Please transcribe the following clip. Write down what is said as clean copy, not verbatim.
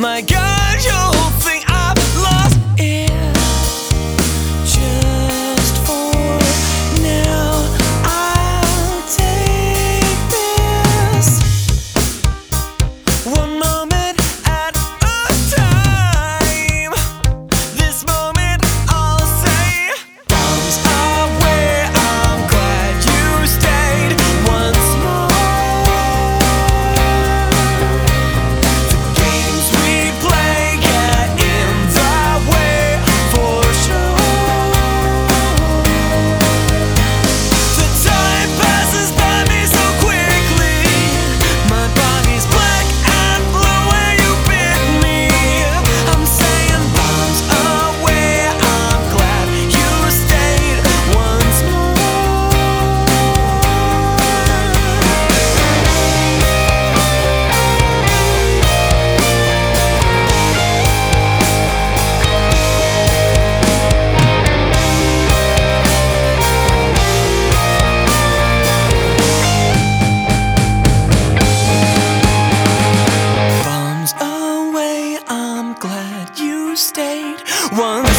My God, you'll think I've lost it. Just for now, I'll take this one moment at a time. This moment I'll say, bombs are where I'm glad you stayed once more. The games we play get in the way for sure. The time passes by me so quickly. My body's black and blue where you bit me. I'm saying bombs are where I'm glad you stayed once more. Bombs away, I'm glad you stayed once